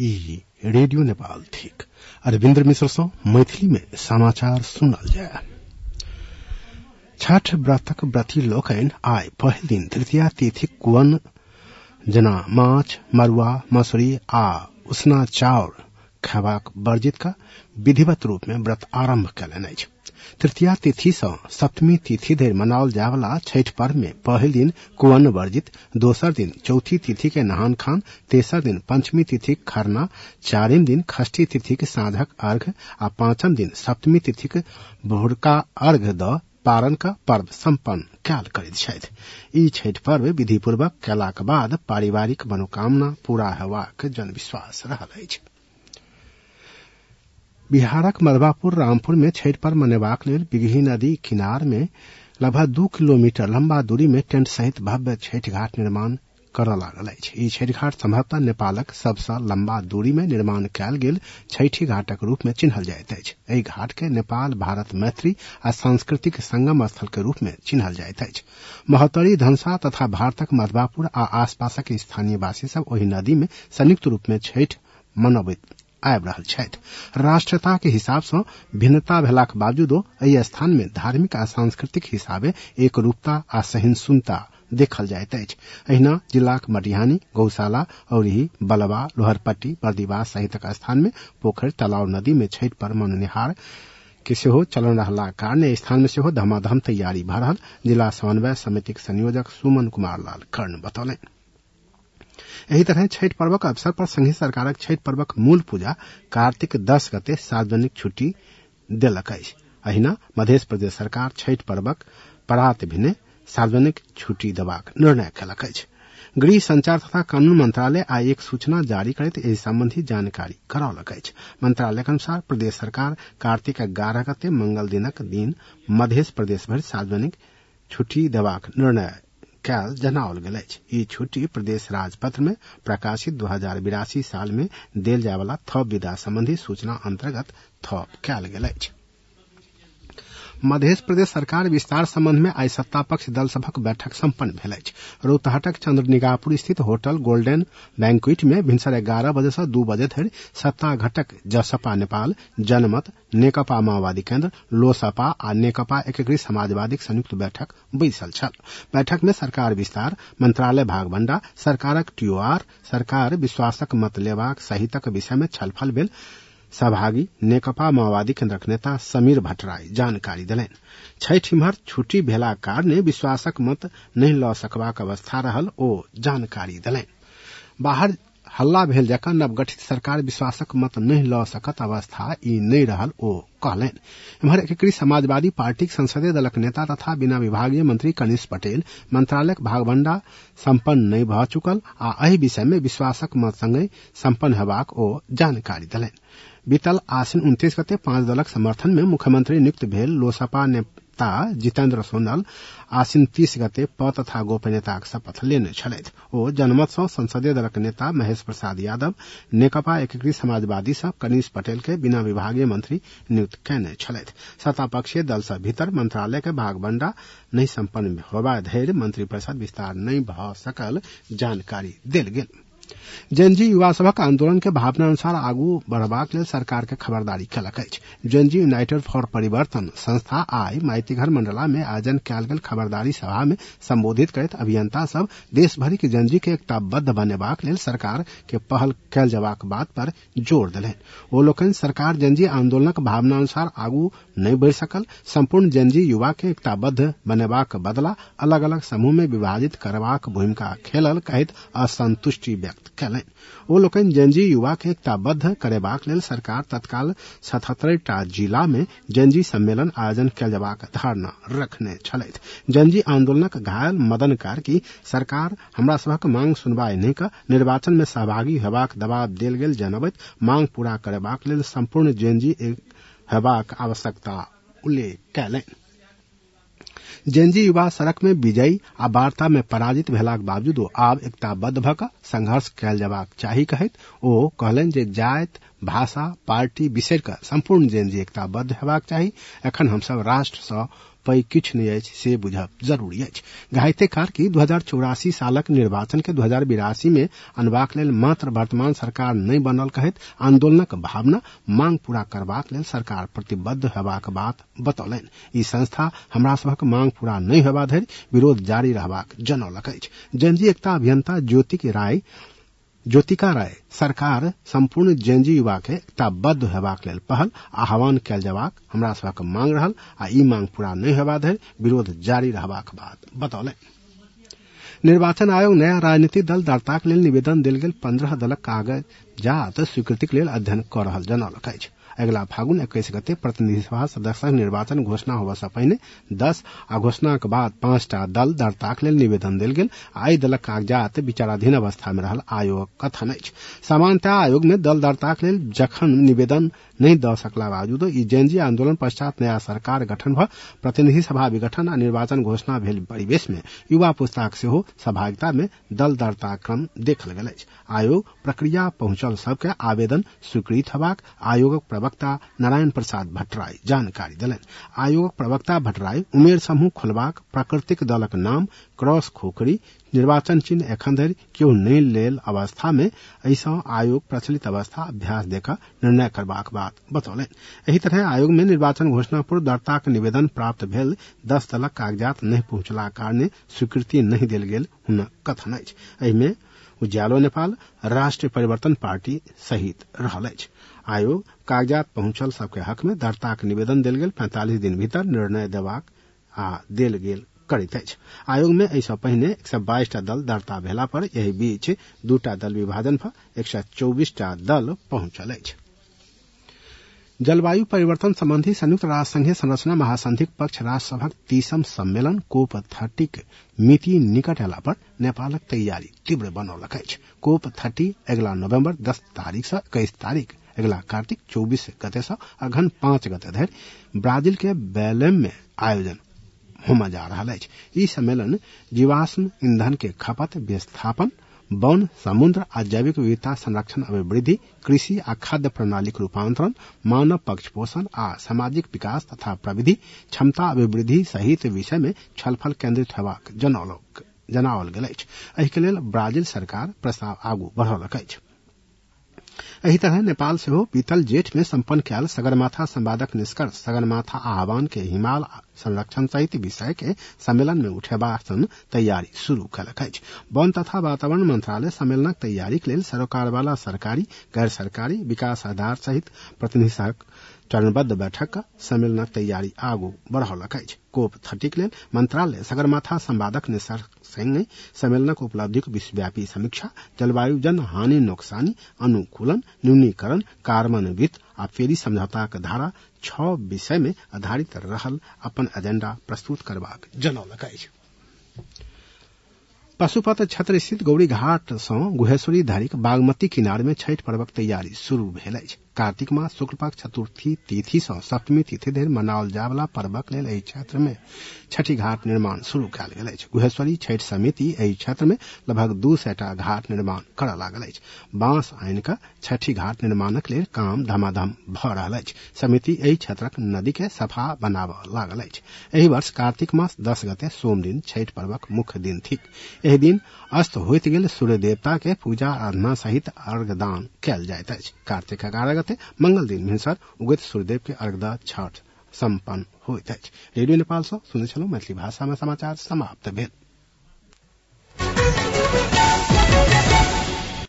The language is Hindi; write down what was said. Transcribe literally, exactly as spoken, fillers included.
ई रेडियो नेपाल थिक अरविन्द्र मिश्र सो मैथिली में समाचार सुनल जाय। छठ व्रतक व्रती लोकनि आइ पहिल दिन तृतीया तिथि कुवन जना माछ मरुआ मसूरी आ उसना चाउर खयबाक वर्जित का विधिवत रूप में व्रत आरंभ कयलनि अछि। तृतीया तिथि सँ सप्तमी तिथि धरि मनाओल जायवला छठ पर्व में पहिल दिन कुवन वर्जित, दोसर दिन चौथी तिथि के नहान खान, तेसर दिन पंचमी तिथि खरना, चारिम दिन षष्ठी तिथि के साँझक अर्घ्य आ पांचम दिन सप्तमी तिथि के भोरका अर्घ्य द पारण का पर्व संपन्न कयल करैत छथि। ई छठ पर्व विधिपूर्वक कयलाक बाद पारिवारिक मनोकामना पूरा हेबाक जनविश्वास रहल अछि। बिहारक मधवापुर रामपुर में छठ पर्व मनेबाक लेल बिगही नदी किनार में लगभग दू किलोमीटर लंबा दूरी में टेंट सहित भव्य छठ घाट निर्माण करऽ लागल अछि। ई छठ घाट संभवतः नेपालक सबसँ लंबा दूरी में निर्माण कयल गेल छठि घाटक रूप में चिन्हल जाइत अछि। एहि घाट के नेपाल भारत मैत्री आ सांस्कृतिक संगम स्थल के रूप में चिन्हल जाइत अछि। महोत्तरी, धनुषा तथा भारतक मधवापुर आ आसपासक स्थानीय वासी सब ओहि नदी में संयुक्त रूप में छठ मनबैत आबि रहल छथि। राष्ट्रीयता के हिसाब सँ भिन्नता भेलाक बावजूदो एहि स्थान में धार्मिक आ सांस्कृतिक हिसाबे एकरूपता आ सहिष्णुता देखल जाइत अछि। अहिना जिलाक मटिहानी, गौशाला, औरही, बलवा, लोहरपट्टी, बर्दिवास सहितक स्थान में पोखरि, तालाब, नदी में छठि पर्व मननिहार के सेहो चलन रहला कारणे स्थान में सेहो धमाधम तैयारी भऽ रहल जिला समन्वय समितिक संयोजक सुमन कुमार लाल कर्ण बतौलनि। एही तरह छठ पर्वक अवसर पर संघीय सरकारक छठ पर्वक मूल पूजा कार्तिक दस गते सार्वजनिक छुट्टी देलक अछि। अहिना मध्य प्रदेश सरकार छठ पर्वक परात भिने सार्वजनिक छुट्टी देबाक निर्णय कयलक अछि। गृह, संचार तथा कानून मंत्रालय आइ एक सूचना जारी करैत एहि संबंधी जानकारी करौलक अछि। मंत्रालयक अनुसार प्रदेश सरकार कार्तिक ग्यारह गते मंगल दिनक दिन मध्य प्रदेश भरि सार्वजनिक छुट्टी देबाक निर्णय कयल जनाओल गेल अछि। ई छुट्टी प्रदेश राजपत्र में प्रकाशित दू हजार बिरासी साल में देल जायवला थप विदा संबंधी सूचना अंतर्गत थप कयल गेल अछि। मध्य प्रदेश सरकार विस्तार संबंध में आइ सत्तापक्ष दल सभक बैठक संपन्न भेल अछि। रोहतहटक चंद्रनिगाहपुर स्थित होटल गोल्डन बैंक्वेट में भिनसर ग्यारह बजे से दू बजे धरि सत्ता घटक जसपा नेपाल, जनमत, नेकपा माओवादी केन्द्र, लोसपा आ नेकपा एकीकृत समाजवादी संयुक्त बैठक बैसल छल। बैठक में सरकार विस्तार, मंत्रालय भागवंडा, सरकारक टीओआर, सरकार विश्वासक मत लेबाक सहितक विषय में छलफल भेल। सहभागी नेकपा माओवादी केन्द्रक नेता समीर भट्टराई जानकारी देलनि। छठि इम्हर छुट्टी भेला कारणे विश्वासक मत नहि लऽ सकबाक अवस्था रहल ओ जानकारी देलनि। बाहर हल्ला भेल जकाँ नवगठित सरकार विश्वासक मत नहि लऽ सकत अवस्था ई नहि रहल ओ कहलनि। एम्हर एकीकृत समाजवादी पार्टीक संसदीय दलक नेता तथा बिना विभागीय मंत्री कनिष्ठ पटेल मंत्रालयक भागवंडा संपन्न नहि भऽ चुकल आ एहि विषय में विश्वासक मत संगे संपन्न हेबाक ओ जानकारी देलनि। बीतल आसिन उनतीस गते पांच दलक समर्थन में मुख्यमंत्री नियुक्त भेल लोसपा नेता जितेंद्र सोनल आसिन तीस गते पद तथा गोपनीयताक शपथ लेने छलथि। ओ जनमत सँ संसदीय दलक नेता महेश प्रसाद यादव, नेकपा एकीकृत समाजवादी सँ कनिष्ठ पटेल के बिना विभागीय मंत्री नियुक्त कयने छलथि। सत्तापक्षीय दल सँ भीतर मंत्रालय के भागवंडा नहि संपन्न होबा धरि मंत्रिपरिषद विस्तार नहि भऽ सकल जानकारी देल गेल। जेएनजी युवा सभक आंदोलन के भावना अनुसार आगू बढ़बाक लेल सरकार के खबरदारी कयलक अछि। जेएनजी यूनाइटेड फॉर परिवर्तन संस्था आइ माइतीघर मंडला में आयोजन कयल गेल खबरदारी सभा में संबोधित करैत अभियंता सब देश भरि के जेएनजी के एकताबद्ध बनेबाक लेल सरकार के पहल कयल जयबाक बात पर जोर देलनि। ओ लोकनि सरकार जेएनजी आंदोलनक भावना अनुसार आगू नहि बढ़ि सकल, संपूर्ण जेएनजी युवा के एकताबद्ध बनेबाक बदला अलग अलग समूह में विभाजित करबाक भूमिका खेलल कहैत असंतुष्टि व्यक्त कयलनि। ओ लोकनि जेएनजी युवा के एकताबद्ध करेबाक लेल सरकार तत्काल सतहत्तर टा जिला में जेएनजी सम्मेलन आयोजन कयल जयबाक धारणा रखने छलथि। जेएनजी आंदोलनक घायल मदन कार्की सरकार हमरा सभक मांग सुनवाई नहि कऽ निर्वाचन में सहभागी हेबाक दबाव देल गेल जनबैत मांग पूरा करेबाक लेल संपूर्ण जेएनजी हेबाक आवश्यकता उल्लेख कयलनि। जेएनजी युवा सड़क में विजयी आ वार्ता में पराजित भेलाक बावजूदो आब एकताबद्ध भऽ कऽ संघर्ष कयल जयबाक चाही कहैत ओ कहलनि जे जाति, भाषा, पार्टी बिसरि कऽ संपूर्ण जेएनजी एकताबद्ध हेबाक चाही। एखन हमसभ राष्ट्र सँ पैघ किछु नहि अछि से बुझब जरूरी अछि। गाहिते कार्की दू हजार चौरासी सालक निर्वाचन के दू हजार बिरासी में अनबाक लेल मात्र वर्तमान सरकार नहि बनल कहैत आंदोलनक भावना मांग पूरा करबाक लेल सरकार प्रतिबद्ध हेबाक बात बतौलनि। ई संस्था हमरा सभक मांग पूरा नहि हेबा धरि विरोध जारी रहबाक जनौलक अछि। जेनजी एकता अभियंता ज्योतिक राय ज्योतिका राय सरकार संपूर्ण जेनजी युवा के एकताबद्ध हेबाक लेल पहल आह्वान कयल जेबाक हमरा सभक मांग रहल आ ई मांग पूरा नहि हेबा धरि विरोध जारी रहबाक बात बतौलनि। निर्वाचन आयोग नया राजनीतिक दल दर्ताक लेल निवेदन देल गेल पंद्रह दलक कागजात स्वीकृतिक लेल अध्ययन कऽ रहल जनौलक अछि। अगिला फागुन इक्कीस गते प्रतिनिधि सभा सदस्यक निर्वाचन घोषणा होबय सँ पहिने दस आ घोषणाक बाद पांचटा दल दर्ताक लेल निवेदन देल गेल आ एहि दलक कागजात विचाराधीन अवस्था में रहल आयोगक कथन अछि। सामान्यतः आयोग में दल दर्ताक लेल जखन निवेदन नहीं दऽ सकला बावजूदो ई जेनजी आंदोलन पश्चात नया सरकार गठन भ प्रतिनिधि सभा विघटन आ निर्वाचन घोषणा भेल परिवेश में युवा पुस्ताक सेहो सहभागिता में दल दर्ता क्रम देखल गेल अछि। आयोग प्रक्रिया पहुंचल सबके आवेदन स्वीकृत हेबाक आयोगक प्रवक्ता नारायण प्रसाद भट्टराई जानकारी देलनि। आयोगक प्रवक्ता भट्टराई उमेर समूह खोलबाक, प्राकृतिक दलक नाम, क्रॉस खोखरी, निर्वाचन चिन्ह एखन धरि केओ नहि लेल अवस्था में एहि सँ आयोग प्रचलित अवस्था अभ्यास देकर निर्णय करबाक बात बतौलनि। एहि तरह आयोग में निर्वाचन घोषणा पूर्व दर्ताक निवेदन प्राप्त भेल दस दलक कागजात नहीं पहुंचला कारणे स्वीकृति नहीं देल गेल हुनक कथन अछि। एहि में उज्यालो नेपाल, राष्ट्रीय परिवर्तन पार्टी सहित रहल अछि। आयोग कागजात पहुंचल सबके हक में दर्ताक निवेदन देल गेल पैंतालीस दिन भीतर निर्णय देबाक आ देल गेल करैत अछि। आयोग में एहि सँ पहिने एक सौ बाईस टा दल दर्ता भेला पर एहि बीच दूटा दल विभाजन भ एक सौ चौबीस टा दल पहुंचल अछि। जलवायु परिवर्तन संबंधी संयुक्त राष्ट्र संघीय संरचना महासंधिक पक्ष राष्ट्र सभक तीसम सम्मेलन कोप थर्टी मिति निकट अयला पर नेपालक तैयारी तीव्र बनौलक अछि। कोप थर्टी अगिला नवंबर दस तारीख से इक्कीस तारीख अगिला कार्तिक चौबीस गते से अगहन पांच गते धरि ब्राजील के बेलेम में आयोजन होमा जा रहा है। ई सम्मेलन जीवाश्म ईंधन के खपत, विस्थापन, वन, समुद्र आ जैविक विविधता संरक्षण अभिवृद्धि, कृषि आ खाद्य प्रणाली के रूपांतरण, मानव पक्ष पोषण आ सामाजिक विकास तथा प्रविधि क्षमता अभिवृद्धि सहित विषय में छलफल केंद्रित हेबाक जनाओल गेल अछि। एहि के लेल ब्राजील सरकार प्रस्ताव आगू बढ़ौलक अछि। एही तरह नेपाल सेहो बीतल जेठ में संपन्न कयल सगरमाथा संवादक निष्कर्ष सगरमाथा आह्वान के हिमाल संरक्षण सहित विषय के सम्मेलन में उठेबा सन तैयारी शुरू कयलक अछि। वन तथा वातावरण मंत्रालय सम्मेलनक तैयारी के लेल सरोकार वाला सरकारी, गैर सरकारी, विकास आधार सहित प्रतिनिधि सभक चरणबद्ध बैठक सम्मेलनक तैयारी आगू बढ़ौलक अछि। कोप थर्टी के लेल मंत्रालय सगरमाथा संवादक निष्कर्ष संगे सम्मेलनक उपलब्धिक विश्वव्यापी समीक्षा, जलवायु जन हानि नोकसानी अनुकूलन, न्यूनीकरण, कार्बन वित्त आ पेरिस समझौताक धारा छह विषय में आधारित रहल अपन एजेंडा प्रस्तुत करबाक जनौलक अछि। पशुपत क्षेत्र स्थित गौरी घाट सँ गुहेश्वरी धरिक बागमती किनार में छठि पर्वक तैयारी शुरू भेल अछि। कार्तिक मास शुक्ल पक्ष चतुर्थी तिथि सँ सप्तमी तिथि धरि मनाओल जाय वाला पर्वक लेल एहि क्षेत्र में छठि घाट निर्माण शुरू कयल गेल अछि। गुहेश्वरी छठि समिति एहि क्षेत्र में लगभग दू सय टा घाट निर्माण करऽ लागल अछि। बांस आनि कऽ छठि घाट निर्माणक लेल काम धमाधम भऽ रहल अछि। समिति एहि क्षेत्रक नदी के सफा बनाबऽ लागल अछि। एहि वर्ष कार्तिक मास दस गते सोम दिन छठि पर्वक मुख्य दिन थिक। एहि दिन अस्त होइत गेल सूर्य देवता के पूजा आराधना सहित अर्घदान कयल जाइत अछि। कार्तिक एगारह गते मंगल दिन भिनसर उगैत सूर्यदेव के अर्घ द छठ सम्पन्न होइत अछि। रेडियो नेपाल सँ सुनै छलहुँ मैथिली भाषा में समाचार समाप्त भेल।